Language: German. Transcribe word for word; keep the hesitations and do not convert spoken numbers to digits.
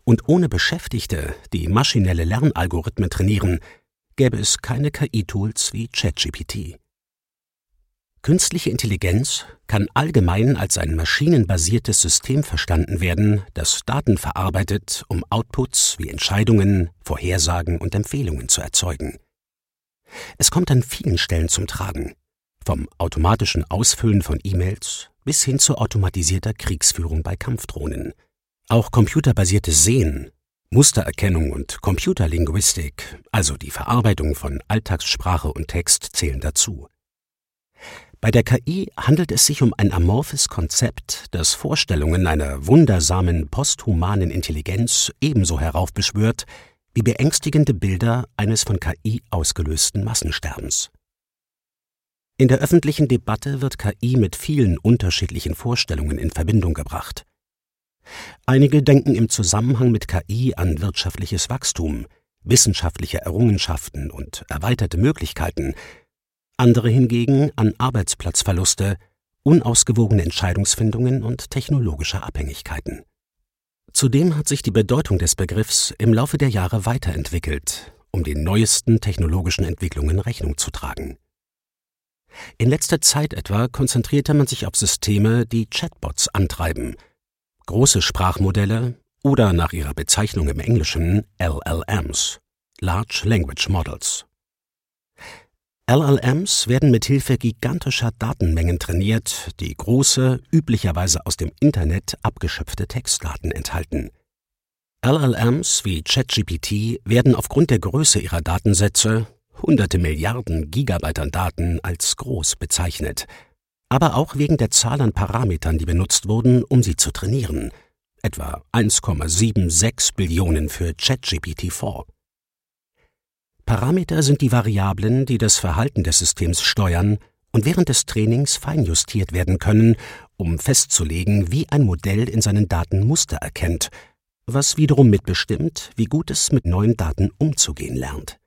Und ohne Beschäftigte, die maschinelle Lernalgorithmen trainieren, gäbe es keine K I-Tools wie ChatGPT. Künstliche Intelligenz kann allgemein als ein maschinenbasiertes System verstanden werden, das Daten verarbeitet, um Outputs wie Entscheidungen, Vorhersagen und Empfehlungen zu erzeugen. Es kommt an vielen Stellen zum Tragen, vom automatischen Ausfüllen von E-Mails bis hin zu automatisierter Kriegsführung bei Kampfdrohnen. Auch computerbasiertes Sehen, Mustererkennung und Computerlinguistik, also die Verarbeitung von Alltagssprache und Text, zählen dazu. Bei der K I handelt es sich um ein amorphes Konzept, das Vorstellungen einer wundersamen posthumanen Intelligenz ebenso heraufbeschwört wie beängstigende Bilder eines von K I ausgelösten Massensterbens. In der öffentlichen Debatte wird K I mit vielen unterschiedlichen Vorstellungen in Verbindung gebracht. Einige denken im Zusammenhang mit K I an wirtschaftliches Wachstum, wissenschaftliche Errungenschaften und erweiterte Möglichkeiten, andere hingegen an Arbeitsplatzverluste, unausgewogene Entscheidungsfindungen und technologische Abhängigkeiten. Zudem hat sich die Bedeutung des Begriffs im Laufe der Jahre weiterentwickelt, um den neuesten technologischen Entwicklungen Rechnung zu tragen. In letzter Zeit etwa konzentrierte man sich auf Systeme, die Chatbots antreiben, große Sprachmodelle oder nach ihrer Bezeichnung im Englischen L L Ms, Large Language Models. L L Ms werden mithilfe gigantischer Datenmengen trainiert, die große, üblicherweise aus dem Internet abgeschöpfte Textdaten enthalten. L L Ms wie ChatGPT werden aufgrund der Größe ihrer Datensätze, hunderte Milliarden Gigabyte an Daten, als groß bezeichnet, aber auch wegen der Zahl an Parametern, die benutzt wurden, um sie zu trainieren, etwa eins Komma sechsundsiebzig Billionen für ChatGPT vier. Parameter sind die Variablen, die das Verhalten des Systems steuern und während des Trainings feinjustiert werden können, um festzulegen, wie ein Modell in seinen Daten Muster erkennt, was wiederum mitbestimmt, wie gut es mit neuen Daten umzugehen lernt.